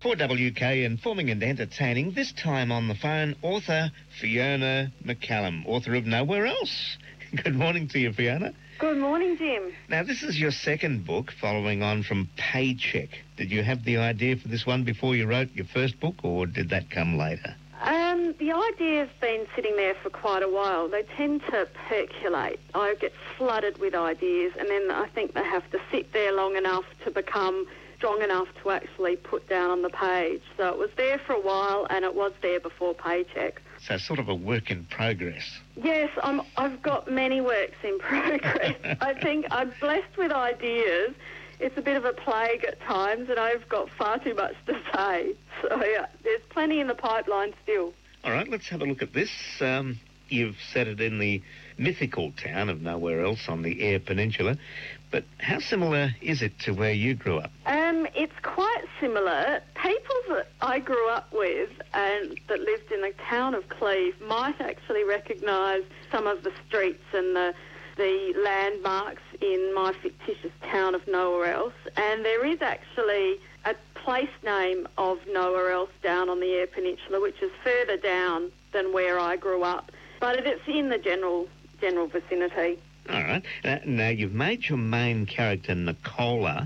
For WK Informing and Entertaining, this time on the phone, author Fiona McCallum, author of Nowhere Else. Good morning to you, Fiona. Good morning, Jim. Now, this is your second book following on from Paycheck. Did you have the idea for this one before you wrote your first book, or did that come later? The idea's been sitting there for quite a while. They tend to percolate. I get flooded with ideas, and then I think they have to sit there long enough to become strong enough to actually put down on the page. So it was there for a while, and it was there before Paycheck. So sort of a work in progress. Yes, I've got many works in progress. I think I'm blessed with ideas. It's a bit of a plague at times, and I've got far too much to say. So yeah, there's plenty in the pipeline still. All right, let's have a look at this. You've set it in the mythical town of Nowhere Else on the Eyre Peninsula, but how similar is it to where you grew up? It's quite similar. People that I grew up with and that lived in the town of Cleve might actually recognise some of the streets and the landmarks in my fictitious town of Nowhere Else, and there is actually a place name of Nowhere Else down on the Eyre Peninsula, which is further down than where I grew up, but it's in the general vicinity. All right. Now, you've made your main character, Nicola,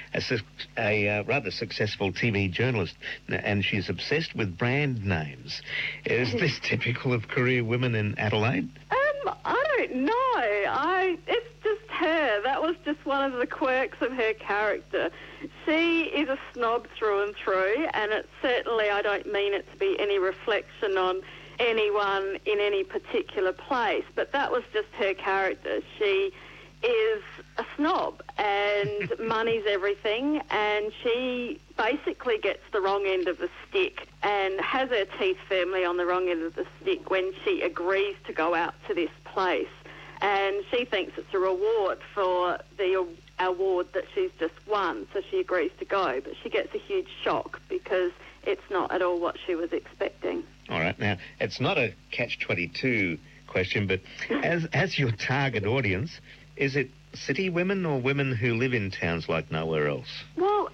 a rather successful TV journalist, and she's obsessed with brand names. Is this typical of career women in Adelaide? I don't know. It's just her. That was just one of the quirks of her character. She is a snob through and through, and it certainly, I don't mean it to be any reflection on anyone in any particular place, but that was just her character. She is a snob, and money's everything, and she basically gets the wrong end of the stick and has her teeth firmly on the wrong end of the stick when she agrees to go out to this place. And she thinks it's a reward for the award that she's just won, so she agrees to go, but she gets a huge shock because it's not at all what she was expecting. All right. Now, it's not a catch-22 question, but as your target audience, is it city women or women who live in towns like Nowhere Else? Well,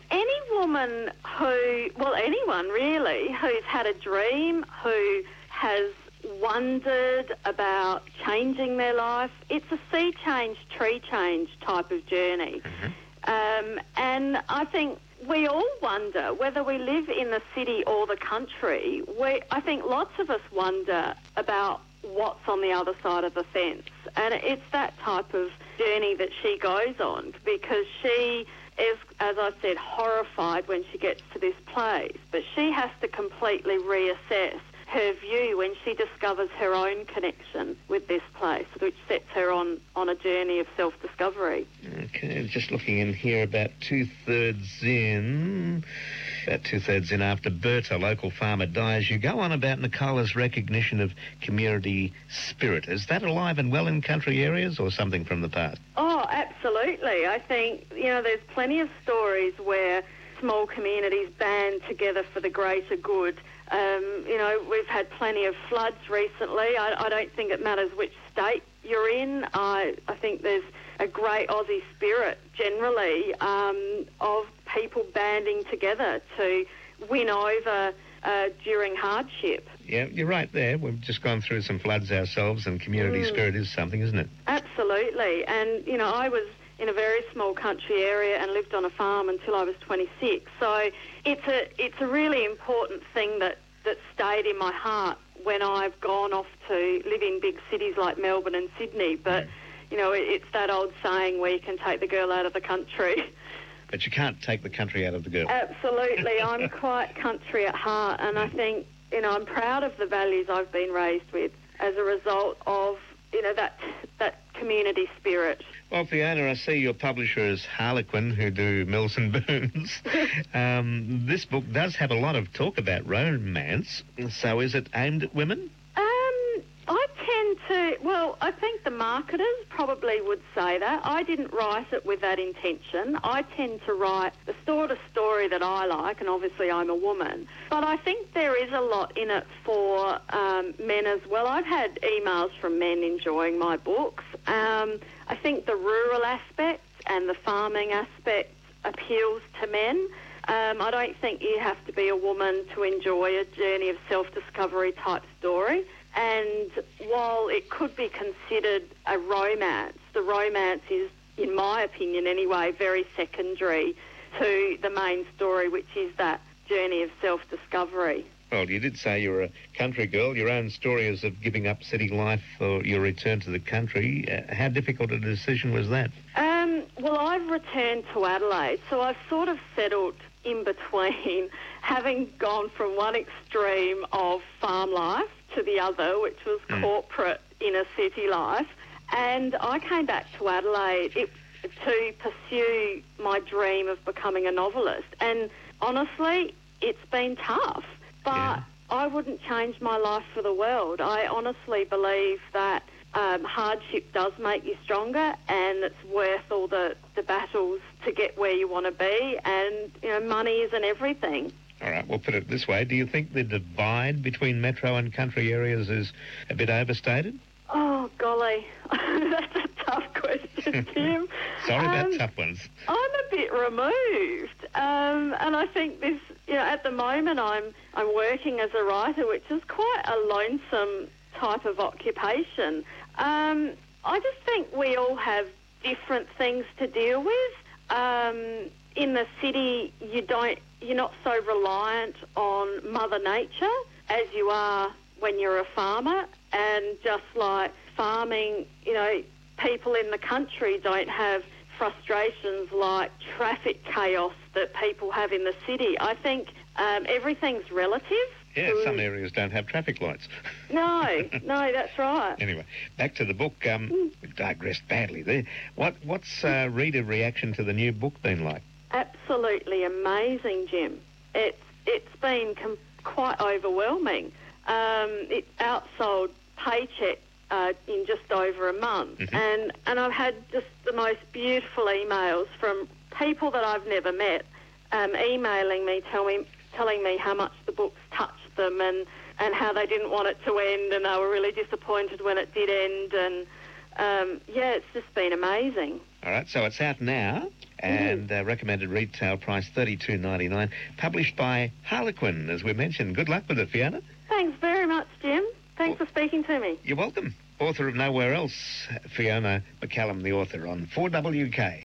anyone really who's had a dream, who has wondered about changing their life. It's a sea change, tree change type of journey. Mm-hmm. And I think we all wonder, whether we live in the city or the country, I think lots of us wonder about what's on the other side of the fence. And it's that type of journey that she goes on, because she is, as I said, horrified when she gets to this place. But she has to completely reassess her view when she discovers her own connection with this place, which sets her on a journey of self-discovery. Okay, just looking in here, about two-thirds in after Bert, a local farmer, dies, you go on about Nicola's recognition of community spirit. Is that alive and well in country areas or something from the past? Oh, absolutely. I think, there's plenty of stories where small communities band together for the greater good. We've had plenty of floods recently. I don't think it matters which state you're in. I think there's a great Aussie spirit generally of people banding together to win over during hardship. Yeah, you're right there. We've just gone through some floods ourselves, and community spirit is something, isn't it? Absolutely. And, I was in a very small country area and lived on a farm until I was 26. So it's a really important thing that stayed in my heart when I've gone off to live in big cities like Melbourne and Sydney. But, it's that old saying where you can take the girl out of the country. But you can't take the country out of the girl. Absolutely. I'm quite country at heart, and I think, I'm proud of the values I've been raised with as a result of, that community spirit. Well, Fiona, I see your publisher is Harlequin, who do Mills and Boons. This book does have a lot of talk about romance, so is it aimed at women? I think the marketers probably would say that. I didn't write it with that intention. I tend to write the sort of story that I like, and obviously I'm a woman. But I think there is a lot in it for men as well. I've had emails from men enjoying my books. I think the rural aspect and the farming aspect appeals to men. I don't think you have to be a woman to enjoy a journey of self-discovery type story. And while it could be considered a romance, the romance is, in my opinion anyway, very secondary to the main story, which is that journey of self-discovery. Well, you did say you're a country girl. Your own story is of giving up city life for your return to the country. How difficult a decision was that? Well, I've returned to Adelaide, so I've sort of settled in between, having gone from one extreme of farm life to the other, which was corporate inner city life. And I came back to Adelaide to pursue my dream of becoming a novelist. And honestly, it's been tough, but I wouldn't change my life for the world. I honestly believe that hardship does make you stronger, and it's worth all the battles to get where you want to be. And, you know, money isn't everything. All right, we'll put it this way. Do you think the divide between metro and country areas is a bit overstated? Oh, golly. That's a tough question, Tim. Sorry about tough ones. I'm a bit removed. And I think this, you know, at the moment I'm working as a writer, which is quite a lonesome type of occupation. I just think we all have different things to deal with. In the city, you're not so reliant on Mother Nature as you are when you're a farmer. And just like farming, you know, people in the country don't have frustrations like traffic chaos that people have in the city. I think everything's relative. Yeah, some areas don't have traffic lights. No, that's right. Anyway, back to the book. We've digressed badly there. What's reader reaction to the new book been like? Absolutely amazing, Jim. It's been quite overwhelming. It outsold Paycheck in just over a month, and I've had just the most beautiful emails from people that I've never met, emailing me, telling me how much the book's touched them and how they didn't want it to end, and they were really disappointed when it did end. And it's just been amazing. All right, so it's out now, and recommended retail price $32.99, published by Harlequin, as we mentioned. Good luck with it, Fiona. Thanks very much, Jim. Thanks for speaking to me. You're welcome. Author of Nowhere Else, Fiona McCallum, the author, on 4WK.